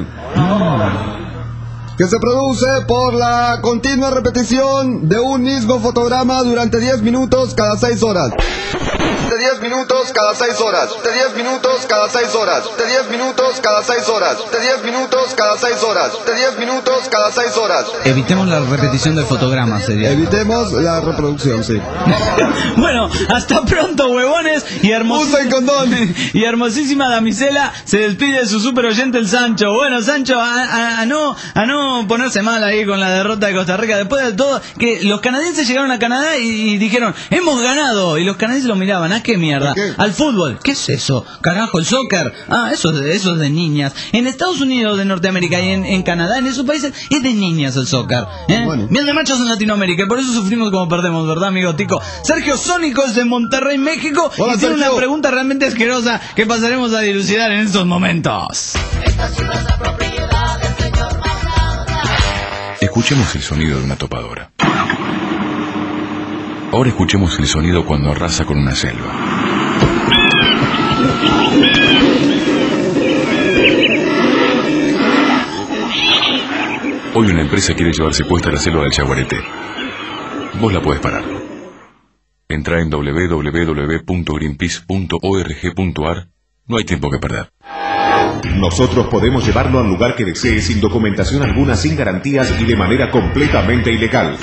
que se produce por la continua repetición de un mismo fotograma durante diez minutos cada seis horas. De diez minutos cada seis horas. De diez minutos cada seis horas. De diez minutos cada seis horas. De diez minutos cada seis horas. De diez minutos cada seis horas. Evitemos la repetición del fotograma, sería. Evitemos la reproducción, sí. Bueno, hasta pronto, huevones. Y, hermos... Usen condón. y hermosísima damisela se despide de su super oyente el Sancho. Bueno, Sancho, a, a- a no, a no ponerse mal ahí con la derrota de Costa Rica. Después de todo, que los canadienses llegaron a Canadá y, y dijeron, hemos ganado. Y los canadienses lo miraban, ¿a qué mierda? ¿Qué? Al fútbol. ¿Qué es eso? Carajo, el soccer. Ah, eso es de, eso es de niñas. En Estados Unidos de Norteamérica y en, en Canadá, en esos países, es de niñas el soccer. ¿eh? Bueno. Bien de machos en Latinoamérica. Y por eso sufrimos como perdemos, ¿verdad, amigo Tico? Sergio Sónico es de Monterrey, México. Hola, y tiene Sergio. una pregunta realmente asquerosa que pasaremos a dilucidar en estos momentos. Escuchemos el sonido de una topadora. Ahora escuchemos el sonido cuando arrasa con una selva. Hoy una empresa quiere llevarse puesta la selva del Yaguareté. Vos la podés parar. Entra en doble u doble u doble u punto greenpeace punto org punto ar. No hay tiempo que perder. Nosotros podemos llevarlo al lugar que desee sin documentación alguna, sin garantías y de manera completamente ilegal.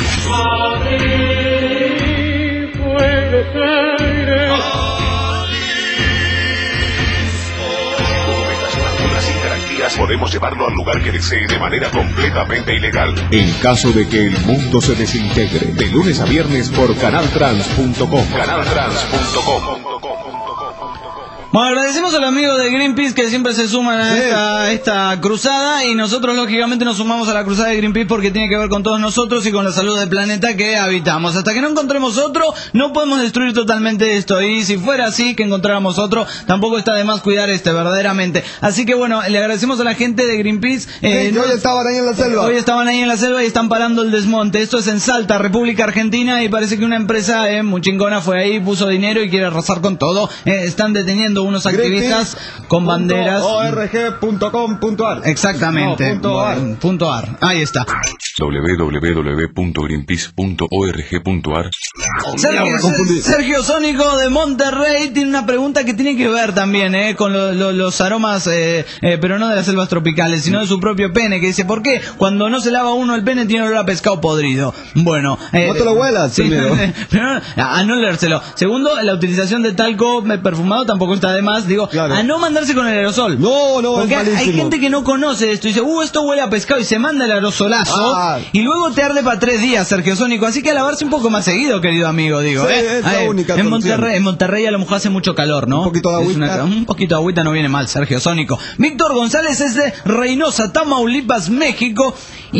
Documentación alguna, sin garantías, podemos llevarlo al lugar que desee de manera completamente ilegal. En caso de que el mundo se desintegre, de lunes a viernes por canaltrans punto com. canaltrans punto com. Bueno, agradecemos a los amigos de Greenpeace que siempre se suman a Sí. esta, esta cruzada y nosotros lógicamente nos sumamos a la cruzada de Greenpeace porque tiene que ver con todos nosotros y con la salud del planeta que habitamos. Hasta que no encontremos otro, no podemos destruir totalmente esto y si fuera así que encontráramos otro, tampoco está de más cuidar este verdaderamente. Así que bueno, le agradecemos a la gente de Greenpeace. eh, Sí, que hoy estaban ahí en la selva. Hoy estaban ahí en la selva y están parando el desmonte. Esto es en Salta, República Argentina, y parece que una empresa eh, muy chingona fue ahí, puso dinero y quiere arrasar con todo. Eh, están deteniendo unos activistas con banderas. org punto com punto ar. Exactamente. No, punto ar. Bueno, punto ar. Ahí está. doble u doble u doble u punto greenpeace punto org punto ar. Sergio, Sergio Sónico de Monterrey tiene una pregunta que tiene que ver también eh, con lo, lo, los aromas, eh, eh, pero no de las selvas tropicales, sino de su propio pene, que dice, ¿por qué cuando no se lava uno el pene tiene olor a pescado podrido? Bueno, eh, no te lo huelas, sí, primero, a, a no leérselo. Segundo, la utilización de talco perfumado tampoco está de más, digo, claro. A no mandarse con el aerosol. No, no, porque es hay gente que no conoce esto y dice, uh, esto huele a pescado y se manda el aerosolazo ah. y luego te arde para tres días, Sergio Sónico, así que a lavarse un poco más seguido, querido amigo, digo. Sí, ¿eh? es la Ay, única en Monterrey, en Monterrey a lo mejor hace mucho calor, ¿no? Un poquito de agüita. Una, un poquito de agüita no viene mal, Sergio Sónico. Víctor González es de Reynosa, Tamaulipas, México,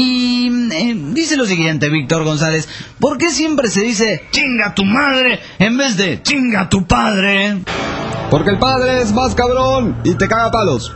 y eh, dice lo siguiente, Víctor González, ¿por qué siempre se dice chinga tu madre en vez de chinga tu padre? Porque el padre es más cabrón y te caga palos.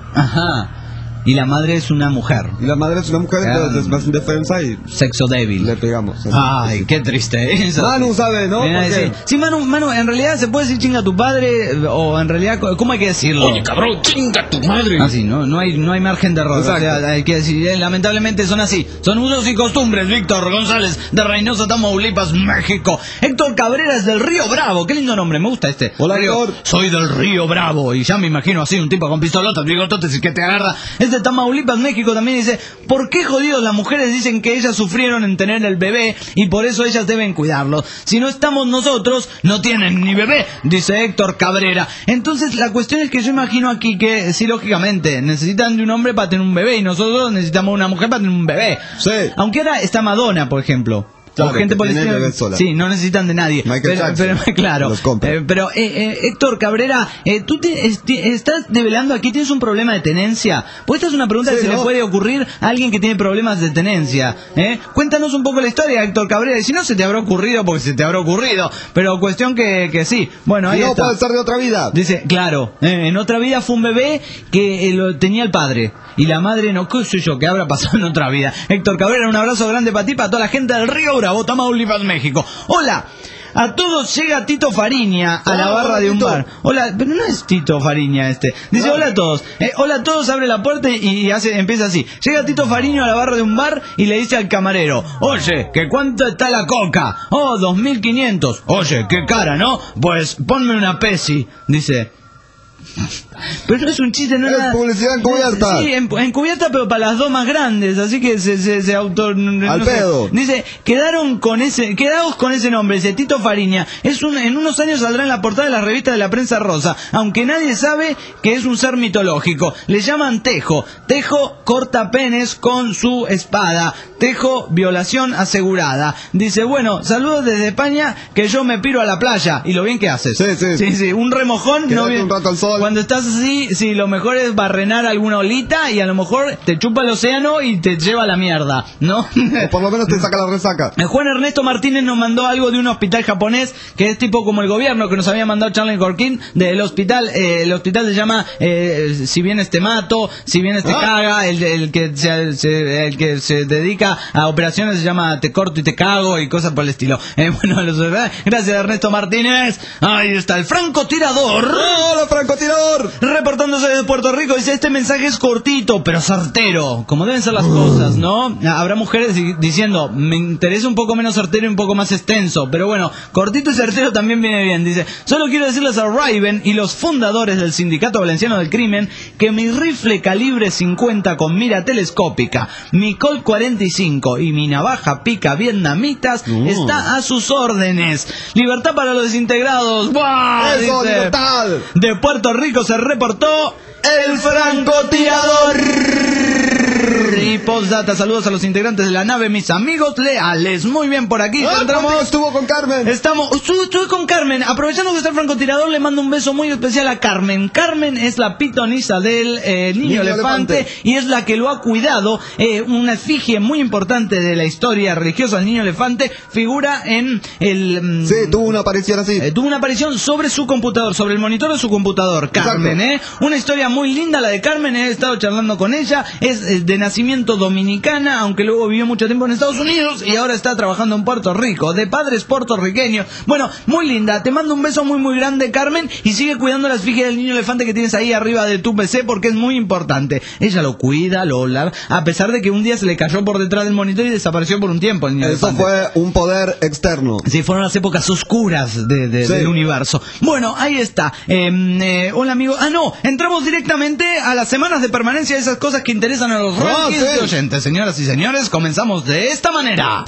Ajá. Y la madre es una mujer. Y la madre es una mujer, ah, entonces es más indefensa y... sexo débil. Le pegamos. Así, Ay, así. qué triste. Eso. Manu sabe, ¿no? Sí, sí, Manu, Manu, en realidad se puede decir chinga tu padre, o en realidad, ¿cómo hay que decirlo? Oye, cabrón, chinga tu madre. Así, no, no hay, no hay margen de error. O sea, hay que decir, eh, lamentablemente son así. Son usos y costumbres, Víctor González, de Reynosa, Tamaulipas, México. Héctor Cabrera es del Río Bravo. Qué lindo nombre, me gusta este. Hola, Río. Héctor. Soy del Río Bravo. Y ya me imagino así, un tipo con pistolotas, bigototes y que te agarra. Es de Tamaulipas, México. México también dice, ¿por qué jodidos las mujeres dicen que ellas sufrieron en tener el bebé y por eso ellas deben cuidarlo? Si no estamos nosotros, no tienen ni bebé, dice Héctor Cabrera. Entonces la cuestión es que yo imagino aquí que, sí, lógicamente, necesitan de un hombre para tener un bebé y nosotros necesitamos una mujer para tener un bebé. Sí. Aunque ahora está Madonna, por ejemplo. Claro, o gente por el sí, no necesitan de nadie. Pero, pero claro, eh, pero eh, eh, Héctor Cabrera, eh, tú te, este, estás develando aquí, tienes un problema de tenencia. Pues esta es una pregunta sí, que se ¿no? le puede ocurrir a alguien que tiene problemas de tenencia. ¿eh? Cuéntanos un poco la historia, Héctor Cabrera, y si no se te habrá ocurrido, porque se te habrá ocurrido. Pero cuestión que, que sí. Bueno, ahí no está. puede ser de otra vida. Dice, claro, eh, en otra vida fue un bebé que eh, lo tenía el padre. Y la madre no, qué sé yo, que habrá pasado en otra vida. Héctor Cabrera, un abrazo grande para ti, para toda la gente del Río Bravo, Tamaulipas, México. Hola, a todos llega Tito Fariña a la barra de un bar. Hola, pero no es Tito Fariña este. Dice, hola a todos. Eh, hola a todos, abre la puerta y hace, empieza así. Llega Tito Fariña a la barra de un bar y le dice al camarero, oye, ¿que cuánto está la coca? Oh, dos mil quinientos. Oye, qué cara, ¿no? Pues ponme una Pepsi, dice. Pero no es un chiste, no es nada. Publicidad encubierta. Sí, en, encubierta, pero para las dos más grandes, así que se, se, se auto... No Al sé. pedo. Dice, quedaron con ese, quedaos con ese nombre, dice Tito Fariña. Es un, en unos años saldrá en la portada de la revista de la prensa rosa, aunque nadie sabe que es un ser mitológico. Le llaman Tejo. Tejo corta penes con su espada. Tejo, violación asegurada. Dice, bueno, saludos desde España, que yo me piro a la playa. Y lo bien que haces. Sí, sí. Sí, sí, un remojón. Quédate no bien. un rato al sol. Cuando estás así, sí, lo mejor es barrenar alguna olita y a lo mejor te chupa el océano y te lleva a la mierda, ¿no? O por lo menos te saca la resaca. Juan Ernesto Martínez nos mandó algo de un hospital japonés que es tipo como el gobierno que nos había mandado Charlie Corkin del hospital. Eh, el hospital se llama eh, si vienes te mato, si vienes te ah. caga. El, el, que se, se, el que se dedica a operaciones se llama te corto y te cago y cosas por el estilo. Eh, bueno, los, gracias Ernesto Martínez. Ahí está el francotirador. ¡Hola, francotirador! Reportándose desde Puerto Rico, dice, este mensaje es cortito, pero certero, como deben ser las cosas, ¿no? Habrá mujeres diciendo, me interesa un poco menos certero y un poco más extenso, pero bueno, cortito y certero también viene bien. Dice, solo quiero decirles a Raven y los fundadores del Sindicato Valenciano del Crimen que mi rifle calibre cincuenta con mira telescópica, mi Colt cuarenta y cinco y mi navaja pica vietnamitas uh. está a sus órdenes. Libertad para los desintegrados. ¡Buah! ¡Eso, dice, libertad! De Puerto Rico se reportó el francotirador. Y postdata, saludos a los integrantes de la nave, mis amigos leales. Muy bien, por aquí ah, entramos. Estuvo con Carmen. Estamos, estuve, estuve con Carmen. Aprovechando que está el francotirador, le mando un beso muy especial a Carmen. Carmen es la pitonisa del eh, niño, niño elefante, elefante y es la que lo ha cuidado. Eh, una efigie muy importante de la historia religiosa del niño elefante figura en el... Sí, tuvo una aparición así. Eh, tuvo una aparición sobre su computador, sobre el monitor de su computador. Carmen, ¿eh? Una historia muy linda la de Carmen. He estado charlando con ella. Es eh, de nacimiento nacimiento dominicana, aunque luego vivió mucho tiempo en Estados Unidos y ahora está trabajando en Puerto Rico, de padres puertorriqueños. Bueno, muy linda, te mando un beso muy muy grande, Carmen, y sigue cuidando la esfinge del niño elefante que tienes ahí arriba de tu P C porque es muy importante. Ella lo cuida, lo lava, a pesar de que un día se le cayó por detrás del monitor y desapareció por un tiempo el niño Eso elefante. fue un poder externo. Sí, fueron las épocas oscuras de, de, Sí. del universo. Bueno, ahí está. Eh, eh, hola, amigo. Ah, no, entramos directamente a las semanas de permanencia, esas cosas que interesan a los Ah, rankings sí. de oyentes. Señoras y señores, comenzamos de esta manera.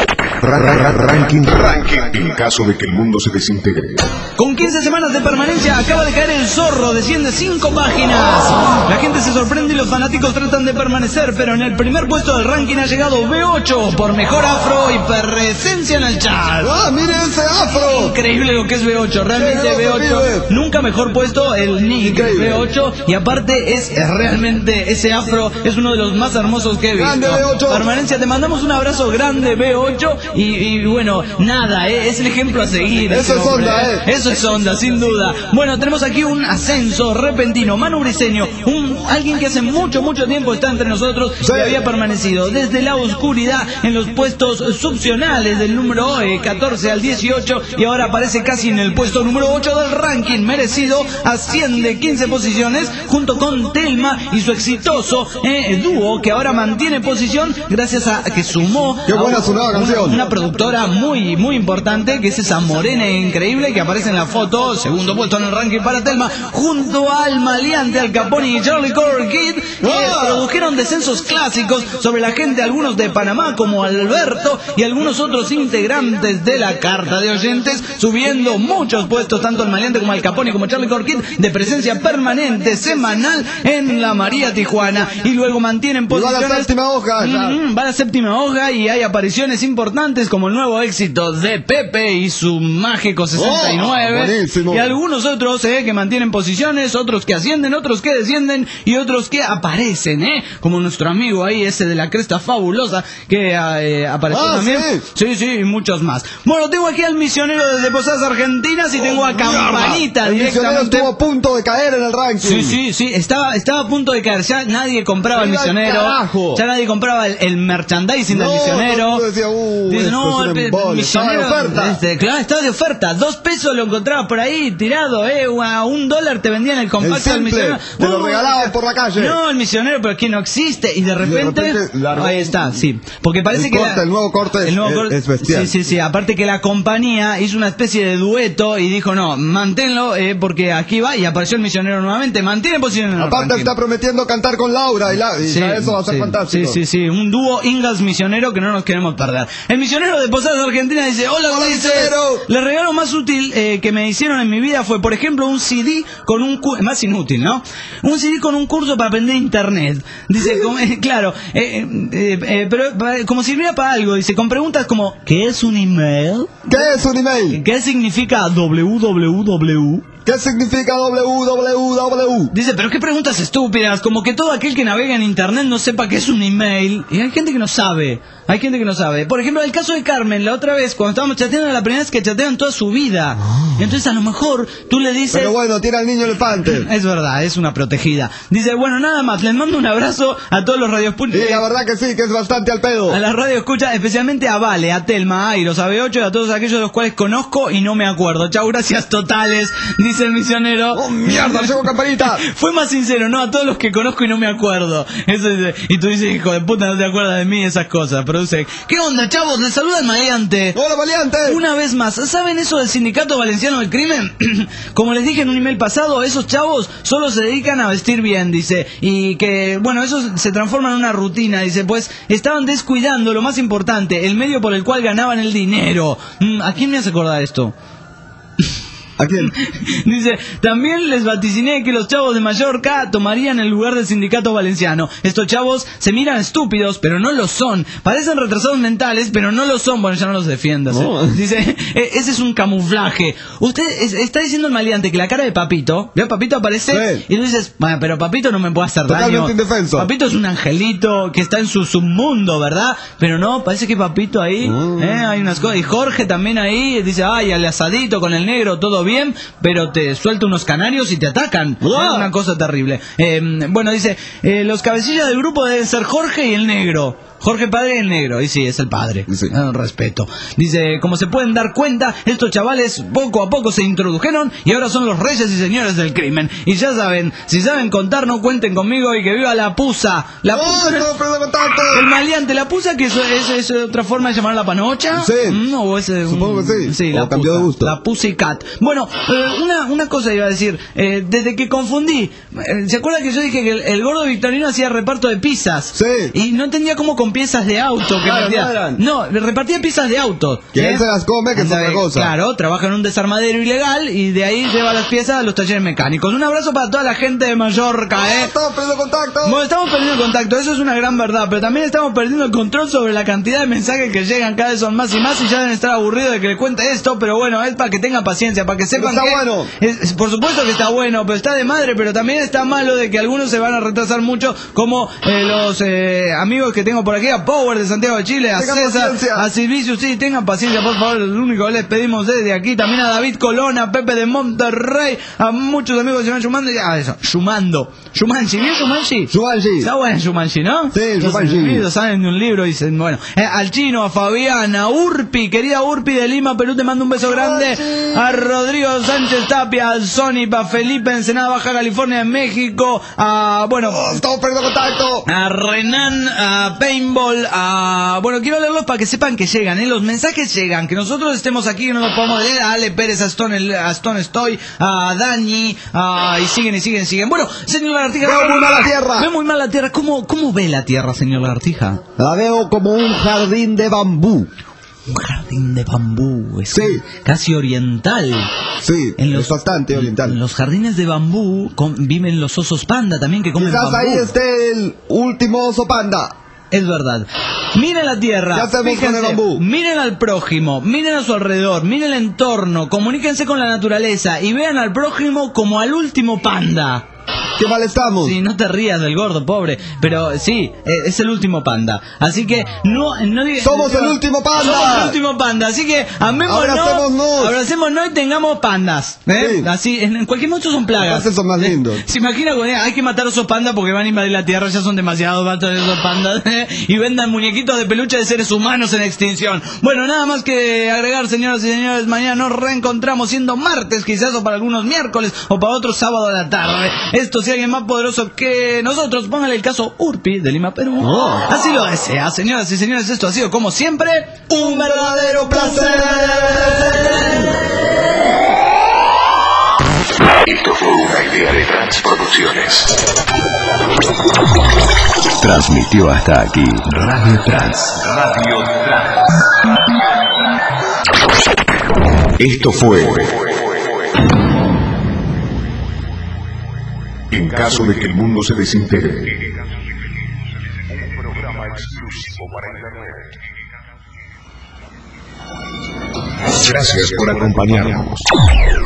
Ra- ra- ra- ranking, ranking. En caso de que el mundo se desintegre. Con quince semanas de permanencia acaba de caer el zorro, desciende cinco páginas. La gente se sorprende y los fanáticos tratan de permanecer, pero en el primer puesto del ranking ha llegado B ocho por mejor afro y presencia en el chat. ¡Ah, mire ese afro! Increíble lo que es B ocho, realmente Sí, B no, ocho, vive. nunca mejor puesto el nick Increíble. B ocho, y aparte es es realmente, ese afro es uno de los más hermosos que he visto. Grande B ocho. Permanencia, te mandamos un abrazo grande B ocho y, y bueno, nada, eh, es el ejemplo a seguir. Eso ese es hombre, onda, eh. eh. Eso es onda, sin duda. Bueno, tenemos aquí un ascenso repentino, Manu Briceño, un, alguien que hace mucho, mucho tiempo está entre nosotros Sí. y había permanecido desde la oscuridad en los puestos subcionales del número eh, catorce al dieciocho y ahora aparece casi en el puesto número ocho del ranking, merecido, asciende quince posiciones junto con Telma y su exitoso eh, dúo que ahora mantiene posición gracias a que sumó Qué buena a su nueva una, canción. una productora muy muy importante que es esa morena increíble que aparece en la foto, segundo puesto en el ranking para Telma, junto al maleante Al Capone y Charlie Kid, que ¡Ah! produjeron descensos clásicos sobre la gente, algunos de Panamá como Alberto y algunos otros integrantes de la carta de oyentes, subiendo muchos puestos, tanto el maleante como Al Capone como Charlie Kid, de presencia permanente semanal en la María Tijuana, y luego mantienen Y va a posiciones. la séptima hoja. ya. Mm, va a la séptima hoja y hay apariciones importantes como el nuevo éxito de Pepe y su mágico sesenta y nueve, Oh, buenísimo. y algunos otros eh, que mantienen posiciones, otros que ascienden, otros que descienden y otros que aparecen, eh, como nuestro amigo ahí ese de la cresta fabulosa que eh, apareció Ah, también. sí. sí, sí, y muchos más. Bueno, tengo aquí al misionero desde Posadas Argentinas y tengo a Campanita El misionero directamente. estuvo a punto de caer en el ranking. Sí, sí, sí, estaba, estaba a punto de caer, ya nadie compraba el Mira el misionero, carajo. ya nadie compraba el, el merchandising No, del misionero. todo el mundo decía, uh, Dice, esto no, es un el, el embole, estaba de misionero, oferta. este, claro, estaba de oferta, dos pesos lo encontrabas por ahí tirado, eh, a un dólar te vendían el compacto El del simple, misionero. te lo Uh, regalaban por la calle. No, el misionero, pero que no existe, y de repente, repente largó. ahí está, sí, porque parece El que corte, la- el nuevo corte es- nuevo es- corte- es bestial. Sí, sí, sí, aparte que la compañía hizo una especie de dueto y dijo, no, manténlo, eh, porque aquí va, y apareció el misionero nuevamente, mantiene posición en el Aparte ranking. está prometiendo cantar con Laura y, la, y Sí, ya eso va a ser sí, fantástico. Sí, sí, sí, un dúo Ingalls misionero que no nos queremos perder. El misionero de Posadas Argentina dice, hola, Hola, dice, misionero. el regalo más útil eh, que me hicieron en mi vida fue, por ejemplo, un C D con un cu- más inútil, ¿no? Un C D con un curso para aprender internet. Dice, como- eh, claro, eh, eh, eh, pero para- como sirviera para algo, dice, con preguntas como, ¿qué es un email? ¿Qué es un email? ¿Qué significa www? ¿Qué significa www? Dice, pero qué preguntas estúpidas, como que todo aquel que navega en internet no sepa qué es un email. Y hay gente que no sabe, hay gente que no sabe. Por ejemplo, el caso de Carmen, la otra vez, cuando estábamos chateando, la primera vez que chateaban toda su vida. Entonces a lo mejor tú le dices... Pero bueno, tiene al niño elefante. Es verdad, es una protegida. Dice, bueno, nada más, les mando un abrazo a todos los radios... Sí, la verdad que sí, que es bastante al pedo. A la radio escucha, especialmente a Vale, a Telma, a Airos, a B ocho y a todos aquellos de los cuales conozco y no me acuerdo. Chau, gracias totales, dice el misionero. ¡Oh, mierda, llevo campanita! Fue más sincero, no, a todos los que conozco y no me acuerdo. Eso dice, y tú dices, hijo de puta, no te acuerdas de mí, esas cosas. Produce, ¿qué onda, chavos? Les saluda el maleante. ¡Hola, maleante! Una vez más, ¿saben eso del Sindicato Valenciano del Crimen? Como les dije en un email pasado, esos chavos solo se dedican a vestir bien, dice. Y que, bueno, eso se transforma en una rutina, dice. Pues estaban descuidando lo más importante, el medio por el cual ganaban el dinero. Mm, ¿A quién me hace acordar esto? ¿A quién? Dice, también les vaticiné que los chavos de Mallorca tomarían el lugar del sindicato valenciano. Estos chavos se miran estúpidos, pero no lo son. Parecen retrasados mentales, pero no lo son. Bueno, ya no los defiendas. ¿eh? No. Dice, e- ese es un camuflaje. Usted es- está diciendo el maleante que la cara de Papito, ¿ve? Papito aparece Sí. y tú dices, bueno, pero Papito no me puede hacer Totalmente daño. indefenso. Papito es un angelito que está en su submundo, ¿verdad? Pero no, parece que Papito ahí, Mm. ¿eh? Hay unas cosas. Y Jorge también ahí dice, ay, al asadito con el negro, todo bien. bien, pero te suelta unos canarios y te atacan. ¡Wow! Es una cosa terrible. Eh, bueno, dice, eh, los cabecillas del grupo deben ser Jorge y el negro. Jorge padre y el negro, y sí, es el padre. Sí. Eh, respeto. Dice, como se pueden dar cuenta, estos chavales poco a poco se introdujeron y ahora son los reyes y señores del crimen. Y ya saben, si saben contar, no cuenten conmigo y que viva la pusa. La pusa. ¡Oh, no, perdón, tanto! El maleante, la pusa, que es, es, es otra forma de llamar la panocha. Sí. Mm, o es, eh, Supongo un- que sí. Sí, O la cambió pusa, de gusto. La pussycat. Bueno, eh, una, una cosa iba a decir. Eh, desde que confundí, eh, ¿se acuerda que yo dije que el, el gordo Victorino hacía reparto de pizzas? Sí. Y no entendía cómo con piezas de auto. Que Claro, metía- no eran. no, le repartía piezas de auto. Que ¿eh? él se las come, que es Anda, otra cosa. Claro, trabaja en un desarmadero ilegal y de ahí lleva las piezas a los talleres mecánicos. Un abrazo para toda la gente de Mallorca, ¿eh? ¡Estamos perdiendo contacto! Bueno, estamos perdiendo el contacto, eso es una gran verdad, pero también estamos perdiendo el control sobre la cantidad de mensajes que llegan, cada vez son más y más y ya deben estar aburridos de que les cuente esto, pero bueno, es para que tengan paciencia, para que sepan está que... bueno. Es, es- por supuesto que está bueno, pero está de madre, pero también está malo de que algunos se van a retrasar mucho, como eh, los eh, amigos que tengo por aquí, a Power de Santiago de Chile, a Tengan César, paciencia. a Silvicio, sí, tengan paciencia, por favor, lo único que les pedimos desde aquí, también a David Colón, a Pepe de Monterrey, a muchos amigos que se van sumando, ya, eso, sumando, Shumanji, ¿bien Shumanji? Shumanji. Está bueno Shumanji, ¿no? Sí, Los Shumanji. individuos salen de un libro y dicen, bueno, eh, al chino, a Fabiana, a Urpi, querida Urpi de Lima, Perú, te mando un beso grande, a Rodrigo Sánchez Tapia, al Sony, a Felipe Ensenada, Baja California, en México, a, bueno, ¡Oh, estamos perdiendo contacto! a Renan, a Paintball, a... Bueno, quiero leerlos para que sepan que llegan, ¿eh? Los mensajes llegan, que nosotros estemos aquí y no los podemos leer, a Ale Pérez, a Stone, a Stone Estoy, a Dani, a... y siguen y siguen y siguen. Bueno, señor Lagartija... Veo muy mal la tierra. Veo muy mal la tierra. ¿Cómo, cómo ve la tierra, señor Lagartija? La veo como un jardín de bambú. Un jardín de bambú, es Sí. casi oriental. Sí, En los- es bastante oriental. En los jardines de bambú con- viven los osos panda también que comen Quizás bambú. ahí esté el último oso panda. Es verdad. Miren la tierra, ¿Qué hacemos con el bambú? miren al prójimo, miren a su alrededor, miren el entorno, comuníquense con la naturaleza y vean al prójimo como al último panda. Qué mal estamos. Sí, no te rías del gordo, pobre, pero sí, eh, es el último panda. Así que no, no diga- Somos el último panda. Somos el último panda, así que amémonos, Abracémonos. abracémonos y tengamos pandas. ¿eh? Sí. Así, en, en cualquier momento son plagas. Entonces son más lindos. ¿Se imagina cuando hay que matar a esos pandas porque van a invadir la tierra? Ya son demasiados matar esos pandas. ¿eh? Y vendan muñequitos de peluche de seres humanos en extinción. Bueno, nada más que agregar, señoras y señores. Mañana nos reencontramos siendo martes, quizás, o para algunos miércoles, o para otros sábado a la tarde. Esto, si alguien más poderoso que nosotros, póngale el caso Urpi de Lima, Perú. Oh. Así lo desea, señoras y señores. Esto ha sido, como siempre, un verdadero placer. Esto fue una idea de Transproducciones. Transmitió hasta aquí Radio Trans. Radio Trans. Esto fue... En caso de que el mundo se desintegre, Un programa exclusivo para Internet. gracias por acompañarnos.